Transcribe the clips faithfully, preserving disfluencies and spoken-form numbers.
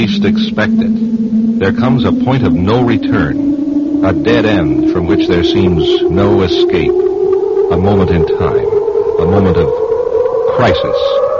least expect it, there comes a point of no return, a dead end from which there seems no escape, a moment in time, a moment of crisis.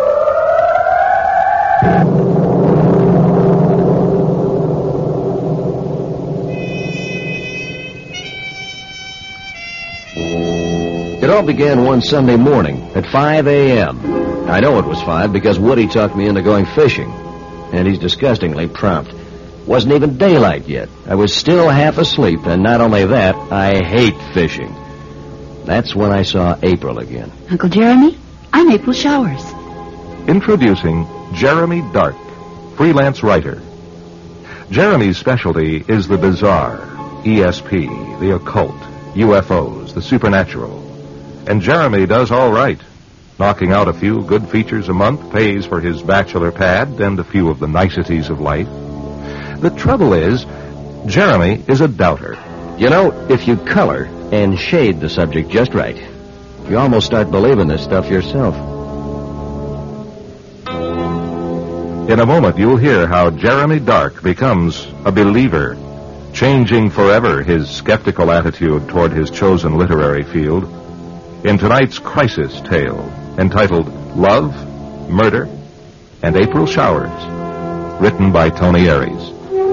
It all began one Sunday morning at five a.m. I know it was five because Woody talked me into going fishing. And he's disgustingly prompt. Wasn't even daylight yet. I was still half asleep, and not only that, I hate fishing. That's when I saw April again. Uncle Jeremy, I'm April Showers. Introducing Jeremy Dark, freelance writer. Jeremy's specialty is the bizarre, E S P, the occult, U F Os, the supernatural. And Jeremy does all right. Knocking out a few good features a month pays for his bachelor pad and a few of the niceties of life. The trouble is, Jeremy is a doubter. You know, if you color and shade the subject just right, you almost start believing this stuff yourself. In a moment, you'll hear how Jeremy Dark becomes a believer, changing forever his skeptical attitude toward his chosen literary field in tonight's crisis tale, entitled Love, Murder, and April Showers, written by Tony Aries.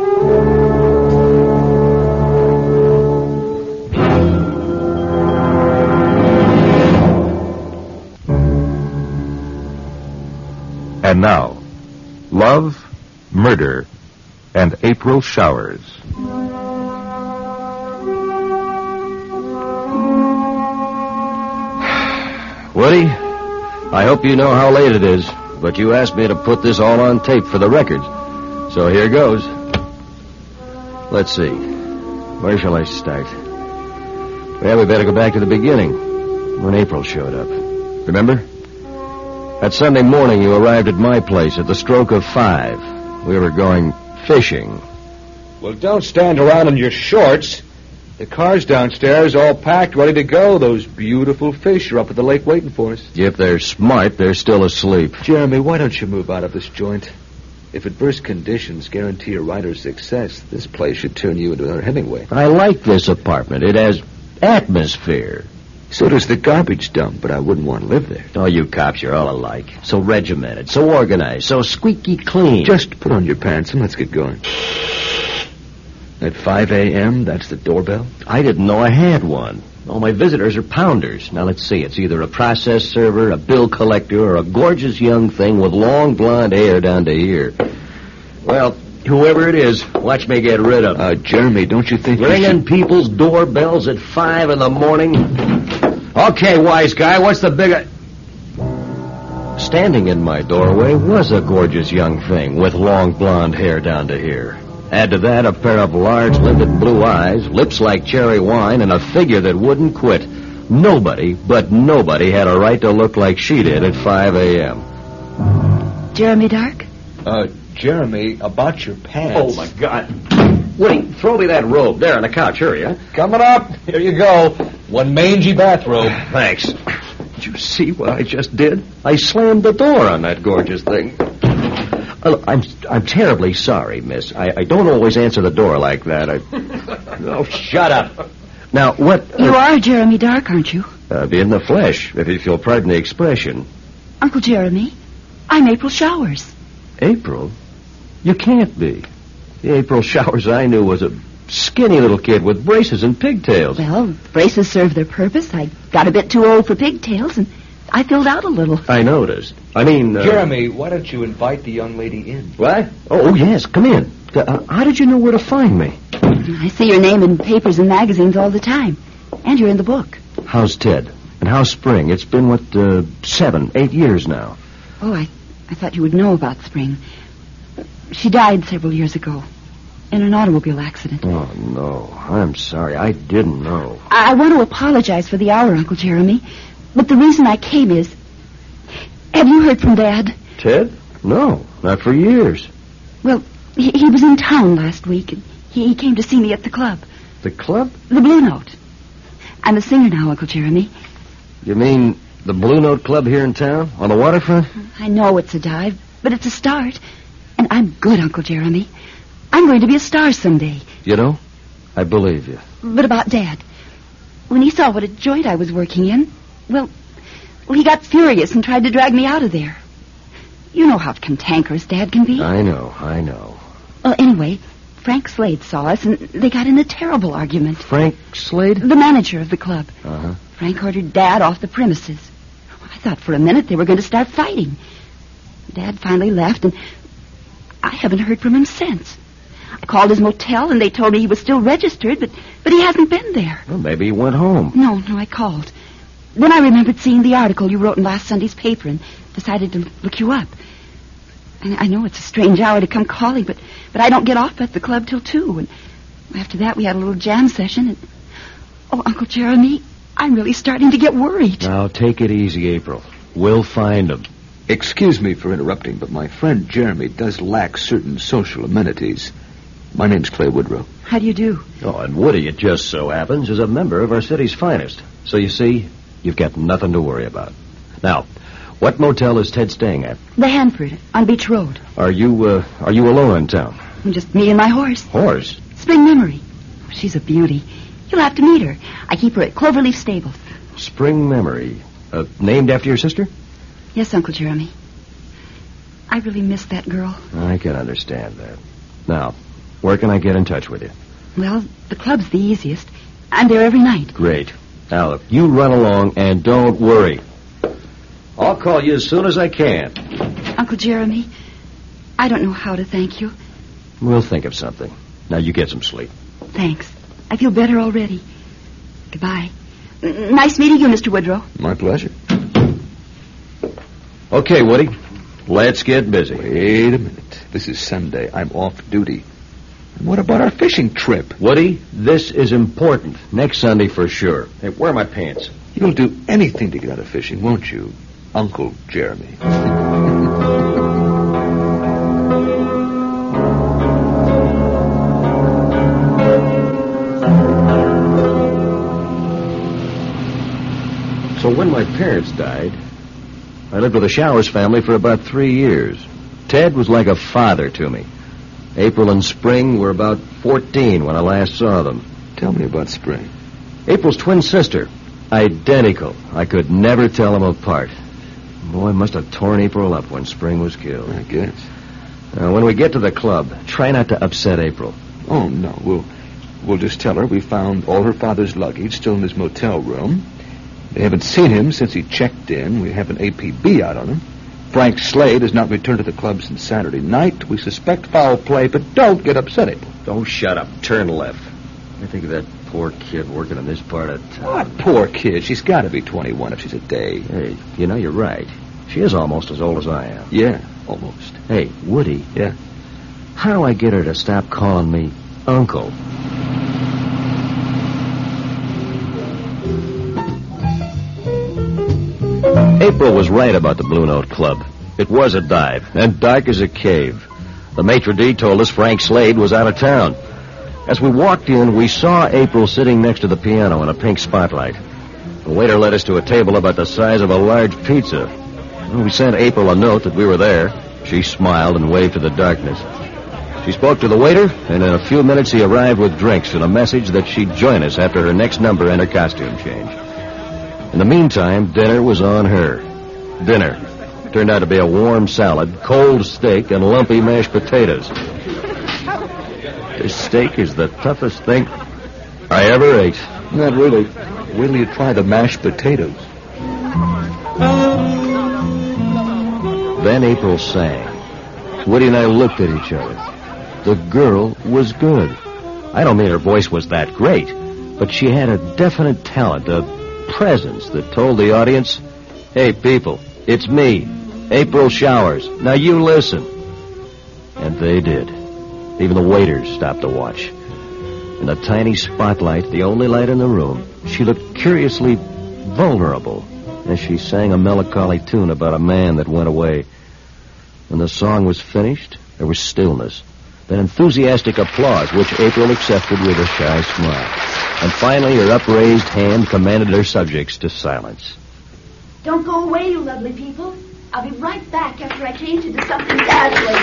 And now, Love, Murder, and April Showers. Woody, I hope you know how late it is, but you asked me to put this all on tape for the records. So here goes. Let's see. Where shall I start? Well, we better go back to the beginning, when April showed up. Remember? That Sunday morning you arrived at my place at the stroke of five. We were going fishing. Well, don't stand around in your shorts. The car's downstairs, all packed, ready to go. Those beautiful fish are up at the lake waiting for us. If they're smart, they're still asleep. Jeremy, why don't you move out of this joint? If adverse conditions guarantee a writer's success, this place should turn you into another Hemingway. I like this apartment. It has atmosphere. So does the garbage dump, but I wouldn't want to live there. Oh, you cops, you're all alike. So regimented, so organized, so squeaky clean. Just put on your pants and let's get going. At five a.m., that's the doorbell? I didn't know I had one. All my visitors are pounders. Now, let's see. It's either a process server, a bill collector, or a gorgeous young thing with long blonde hair down to here. Well, whoever it is, watch me get rid of it. Uh, Jeremy, don't you think Ringing you should... people's doorbells at five in the morning? Okay, wise guy, what's the bigger... Standing in my doorway was a gorgeous young thing with long blonde hair down to here. Add to that a pair of large, limpid blue eyes, lips like cherry wine, and a figure that wouldn't quit. Nobody, but nobody, had a right to look like she did at five a.m. Jeremy Dark? Uh, Jeremy, about your pants. Oh, my God. Wait, throw me that robe there on the couch, hurry, huh? Coming up. Here you go. One mangy bathrobe. Thanks. Did you see what I just did? I slammed the door on that gorgeous thing. Uh, I'm I'm terribly sorry, miss. I, I don't always answer the door like that. I... Oh, shut up. Now, what... Uh, you are Jeremy Dark, aren't you? Uh, in the flesh, if you'll pardon the expression. Uncle Jeremy, I'm April Showers. April? You can't be. The April Showers I knew was a skinny little kid with braces and pigtails. Well, braces serve their purpose. I got a bit too old for pigtails, and I filled out a little. I noticed. I mean... Uh, Jeremy, why don't you invite the young lady in? What? Oh, oh yes, come in. Uh, how did you know where to find me? I see your name in papers and magazines all the time. And you're in the book. How's Ted? And how's Spring? It's been, what, uh, seven, eight years now. Oh, I, I thought you would know about Spring. She died several years ago in an automobile accident. Oh, no. I'm sorry. I didn't know. I, I want to apologize for the hour, Uncle Jeremy. But the reason I came is... Have you heard from Dad? Ted? No, not for years. Well, he, he was in town last week, and he, he came to see me at the club. The club? The Blue Note. I'm a singer now, Uncle Jeremy. You mean the Blue Note Club here in town, on the waterfront? I know it's a dive, but it's a start. And I'm good, Uncle Jeremy. I'm going to be a star someday. You know, I believe you. But about Dad. When he saw what a joint I was working in, well, well, he got furious and tried to drag me out of there. You know how cantankerous Dad can be. I know, I know. Well, anyway, Frank Slade saw us, and they got in a terrible argument. Frank Slade? The manager of the club. Uh-huh. Frank ordered Dad off the premises. I thought for a minute they were going to start fighting. Dad finally left, and I haven't heard from him since. I called his motel, and they told me he was still registered, but, but he hasn't been there. Well, maybe he went home. No, no, I called. Then I remembered seeing the article you wrote in last Sunday's paper and decided to look you up. And I know it's a strange hour to come calling, but, but I don't get off at the club till two. And after that, we had a little jam session. And oh, Uncle Jeremy, I'm really starting to get worried. Now, take it easy, April. We'll find him. Excuse me for interrupting, but my friend Jeremy does lack certain social amenities. My name's Clay Woodrow. How do you do? Oh, and Woody, it just so happens, is a member of our city's finest. So you see, you've got nothing to worry about. Now, what motel is Ted staying at? The Hanford, on Beach Road. Are you, uh, are you alone in town? Just me and my horse. Horse? Spring Memory. She's a beauty. You'll have to meet her. I keep her at Cloverleaf Stables. Spring Memory. Uh, named after your sister? Yes, Uncle Jeremy. I really miss that girl. I can understand that. Now, where can I get in touch with you? Well, the club's the easiest. I'm there every night. Great. Now, look, you run along and don't worry. I'll call you as soon as I can. Uncle Jeremy, I don't know how to thank you. We'll think of something. Now, you get some sleep. Thanks. I feel better already. Goodbye. N- nice meeting you, Mister Woodrow. My pleasure. Okay, Woody. Let's get busy. Wait a minute. This is Sunday. I'm off duty. And what about our fishing trip? Woody, this is important. Next Sunday for sure. Hey, where are my pants? You'll do anything to get out of fishing, won't you, Uncle Jeremy? So when my parents died, I lived with the Showers family for about three years. Ted was like a father to me. April and Spring were about fourteen when I last saw them. Tell me about Spring. April's twin sister. Identical. I could never tell them apart. Boy, must have torn April up when Spring was killed. I guess. Now, when we get to the club, try not to upset April. Oh, no. We'll, we'll just tell her we found all her father's luggage still in his motel room. They haven't seen him since he checked in. We have an A P B out on him. Frank Slade has not returned to the club since Saturday night. We suspect foul play, but don't get upset, April. Don't shut up. Turn left. I think of that poor kid working in this part of town. What poor kid? She's got to be twenty-one if she's a day. Hey, you know, you're right. She is almost as old as I am. Yeah, almost. Hey, Woody. Yeah? How do I get her to stop calling me Uncle? April was right about the Blue Note Club. It was a dive, and dark as a cave. The maitre d' told us Frank Slade was out of town. As we walked in, we saw April sitting next to the piano in a pink spotlight. The waiter led us to a table about the size of a large pizza. We sent April a note that we were there. She smiled and waved to the darkness. She spoke to the waiter, and in a few minutes he arrived with drinks and a message that she'd join us after her next number and her costume change. In the meantime, dinner was on her. Dinner turned out to be a warm salad, cold steak, and lumpy mashed potatoes. This steak is the toughest thing I ever ate. Not really. Wait till you try the mashed potatoes. Then April sang. Woody and I looked at each other. The girl was good. I don't mean her voice was that great, but she had a definite talent, a presence that told the audience, hey, people, it's me, April Showers. Now you listen. And they did. Even the waiters stopped to watch. In the tiny spotlight, the only light in the room, she looked curiously vulnerable as she sang a melancholy tune about a man that went away. When the song was finished, there was stillness, then enthusiastic applause, which April accepted with a shy smile. And finally, her upraised hand commanded her subjects to silence. Don't go away, you lovely people. I'll be right back after I change into something dazzling.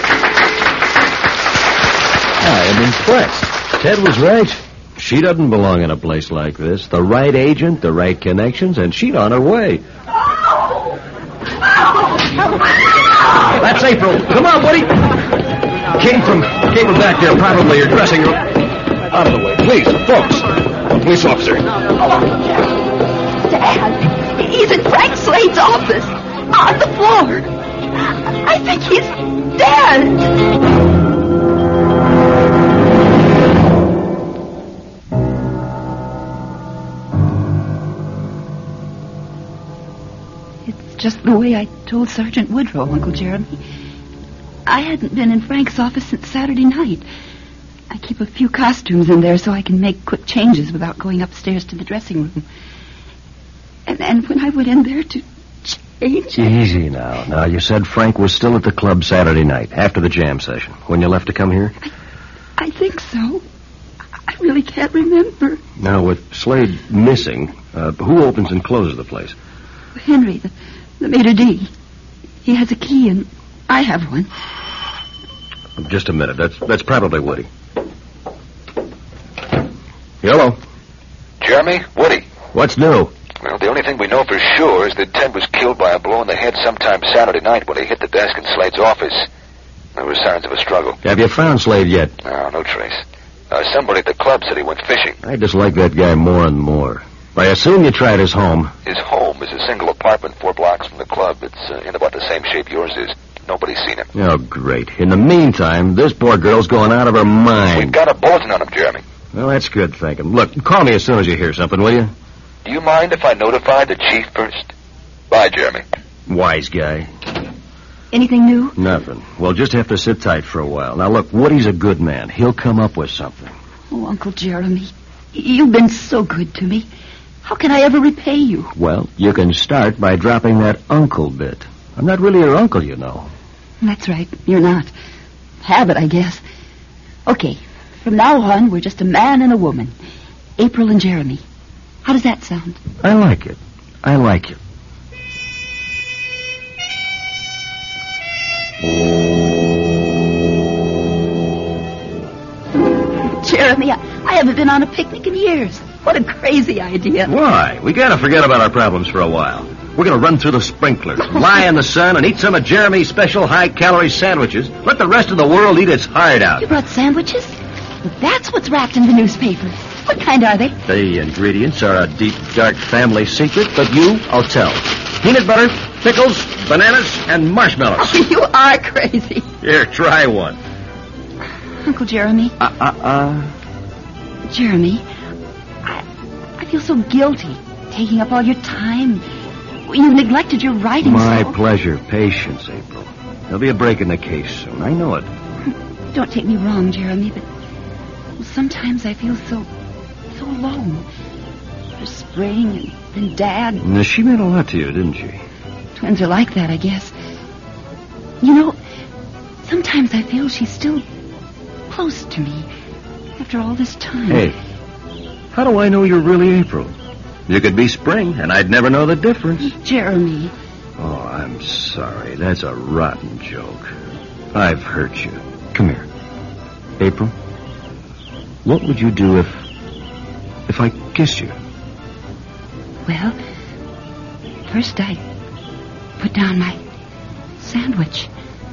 I am impressed. Ted was right. She doesn't belong in a place like this. The right agent, the right connections, and she's on her way. Oh! Oh! That's April. Come on, Woody. Came from came from back there, probably your dressing room. Out of the way, please, folks. Police officer. Dad, he's in Frank Slade's office, on the floor. I think he's dead. Just the way I told Sergeant Woodrow, Uncle Jeremy. I hadn't been in Frank's office since Saturday night. I keep a few costumes in there so I can make quick changes without going upstairs to the dressing room. And, and when I went in there to change... Easy now. Now, you said Frank was still at the club Saturday night, after the jam session, when you left to come here? I, I think so. I really can't remember. Now, with Slade missing, uh, who opens and closes the place? Henry, the... The maitre d'. He has a key, and I have one. Just a minute. That's that's probably Woody. Hello. Jeremy, Woody. What's new? Well, the only thing we know for sure is that Ted was killed by a blow in the head sometime Saturday night when he hit the desk in Slade's office. There were signs of a struggle. Have you found Slade yet? No, no trace. Uh, somebody at the club said he went fishing. I dislike that guy more and more. I assume you tried his home. His home is a single apartment four blocks from the club. It's uh, in about the same shape yours is. Nobody's seen him. Oh, great. In the meantime, this poor girl's going out of her mind. We've got a bulletin on him, Jeremy. Well, that's good thinking. Look, call me as soon as you hear something, will you? Do you mind if I notify the chief first? Bye, Jeremy. Wise guy. Anything new? Nothing. We'll just have to sit tight for a while. Now, look, Woody's a good man. He'll come up with something. Oh, Uncle Jeremy, you've been so good to me. How can I ever repay you? Well, you can start by dropping that uncle bit. I'm not really your uncle, you know. That's right. You're not. Habit, I guess. Okay. From now on, we're just a man and a woman. April and Jeremy. How does that sound? I like it. I like it. Jeremy, I, I haven't been on a picnic in years. What a crazy idea. Why? We gotta forget about our problems for a while. We're gonna run through the sprinklers, lie in the sun, and eat some of Jeremy's special high-calorie sandwiches. Let the rest of the world eat its heart out. You brought sandwiches? That's what's wrapped in the newspaper. What kind are they? The ingredients are a deep, dark family secret, but you, I'll tell. Peanut butter, pickles, bananas, and marshmallows. Oh, you are crazy. Here, try one. Uncle Jeremy. Uh, uh, uh. Jeremy, I, I feel so guilty taking up all your time. You've neglected your writing. My so. pleasure. Patience, April. There'll be a break in the case soon. I know it. Don't take me wrong, Jeremy, but well, sometimes I feel so, so alone. There's Spring and then Dad. Now, she meant a lot to you, didn't she? Twins are like that, I guess. You know, sometimes I feel she's still close to me after all this time. Hey, how do I know you're really April? You could be Spring, and I'd never know the difference. Jeremy. Oh, I'm sorry. That's a rotten joke. I've hurt you. Come here. April, what would you do if... if I kissed you? Well, first I put down my sandwich.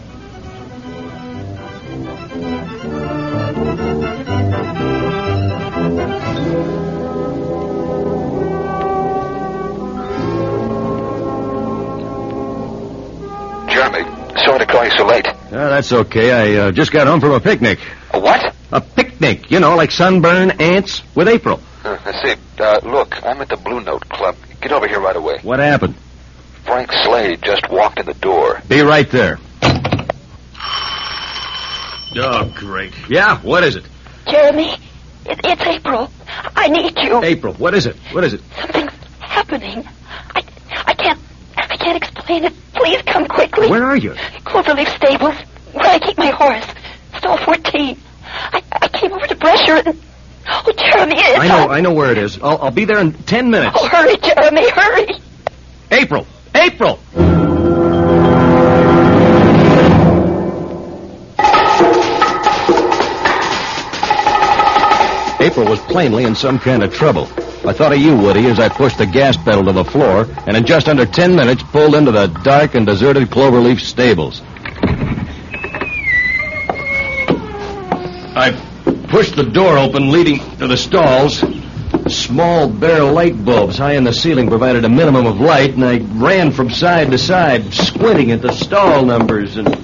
Jeremy, sorry to call you so late. Oh, that's okay. I uh, just got home from a picnic. A what? A picnic, you know, like sunburn ants with April. Uh, I see. Uh, look, I'm at the Blue Note Club. Get over here right away. What happened? Frank Slade just walked in the door. Be right there. Oh, great. Yeah, what is it? Jeremy, it, it's April. I need you. April, what is it? What is it? Something's happening. I, I can't, I can't explain it. Please come quickly. Where are you? Cloverleaf Stables, where I keep my horse. Stall fourteen. I, I came over to brush her and... Oh, Jeremy, it's... I know, I know where it is. I'll, I'll be there in ten minutes. Oh, hurry, Jeremy, hurry. April! April! April was plainly in some kind of trouble. I thought of you, Woody, as I pushed the gas pedal to the floor, and in just under ten minutes pulled into the dark and deserted Cloverleaf stables. I pushed the door open leading to the stalls. Small bare light bulbs high in the ceiling provided a minimum of light, and I ran from side to side, squinting at the stall numbers. And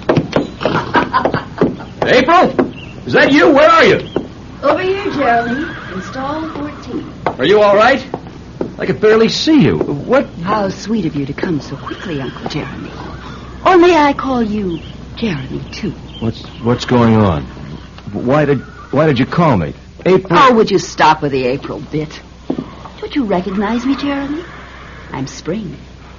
April? Is that you? Where are you? Over here, Jeremy, in stall fourteen. Are you all right? I could barely see you. What? How sweet of you to come so quickly, Uncle Jeremy. Or may I call you Jeremy, too? What's what's going on? Why did why did you call me? April? Oh, would you stop with the April bit? Don't you recognize me, Jeremy? I'm Spring.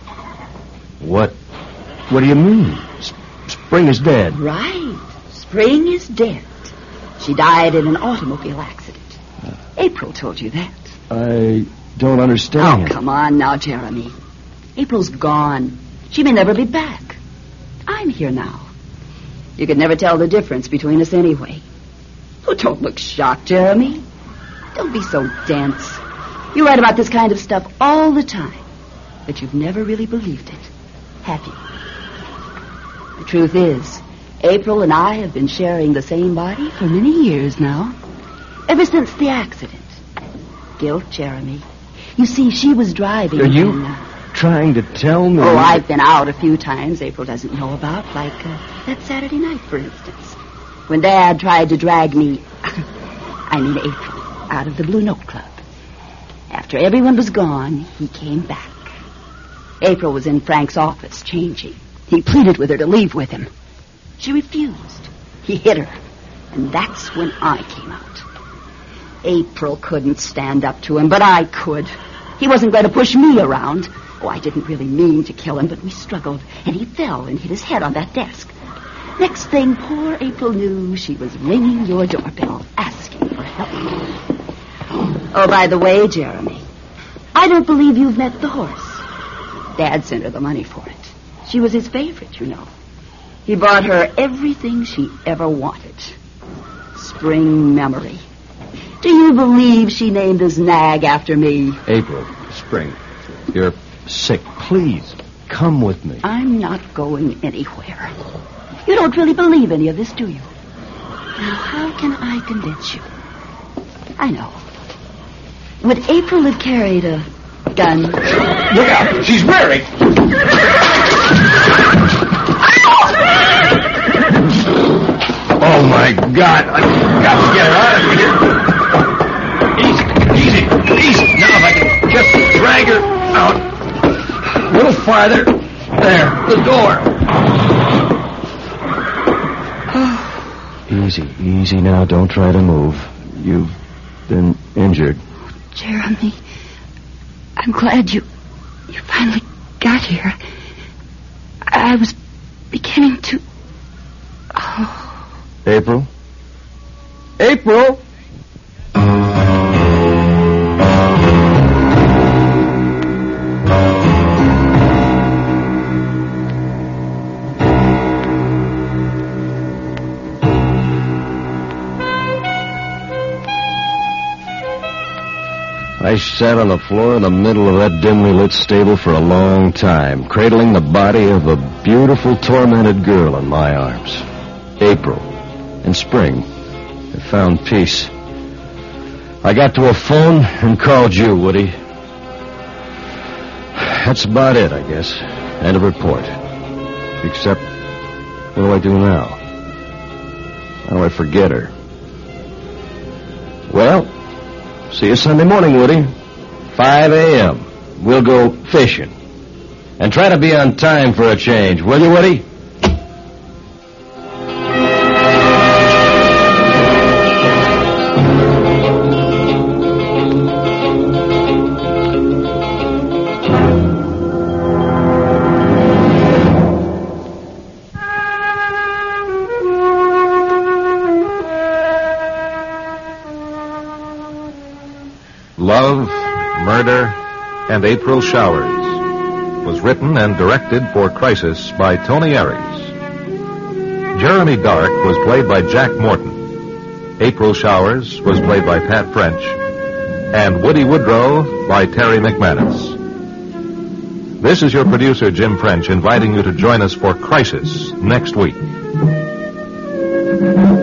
What? What do you mean? S- Spring is dead. Right. Spring is dead. She died in an automobile accident. April told you that. I don't understand. Oh, come on now, Jeremy. April's gone. She may never be back. I'm here now. You could never tell the difference between us anyway. Oh, don't look shocked, Jeremy. Don't be so dense. You write about this kind of stuff all the time, but you've never really believed it, have you? The truth is, April and I have been sharing the same body for many years now, ever since the accident. Guilt, Jeremy. You see, she was driving. Are you and, uh, trying to tell me? Oh, I've been out a few times April doesn't know about, like uh, that Saturday night, for instance, when Dad tried to drag me, I mean April, out of the Blue Note Club. After everyone was gone, he came back. April was in Frank's office, changing. He pleaded with her to leave with him. She refused. He hit her, and that's when I came out. April couldn't stand up to him, but I could. He wasn't going to push me around. Oh, I didn't really mean to kill him, but we struggled, and he fell and hit his head on that desk. Next thing, poor April knew, she was ringing your doorbell, asking for help. Oh, by the way, Jeremy, I don't believe you've met the horse. Dad sent her the money for it. She was his favorite, you know. He bought her everything she ever wanted. Spring Memory. Do you believe she named his nag after me? April, Spring, you're sick. Please, come with me. I'm not going anywhere. You don't really believe any of this, do you? Now, how can I convince you? I know. Would April have carried a gun? Look out! She's married! Oh, my God. I've got to get her out of here. Easy, easy, easy. Now, if I can just drag her out a little farther. There, the door. Easy, easy now. Don't try to move. You've been injured. Jeremy, I'm glad you you finally got here. I was beginning to... Oh. April? April? I sat on the floor in the middle of that dimly lit stable for a long time, cradling the body of a beautiful, tormented girl in my arms. April and Spring had found peace. I got to a phone and called you, Woody. That's about it, I guess. End of report. Except, what do I do now? How do I forget her? Well... see you Sunday morning, Woody. five a.m. We'll go fishing. And try to be on time for a change, will you, Woody? Love, Murder, and April Showers was written and directed for Crisis by Tony Aries. Jeremy Dark was played by Jack Morton. April Showers was played by Pat French, and Woody Woodrow by Terry McManus. This is your producer, Jim French, inviting you to join us for Crisis next week.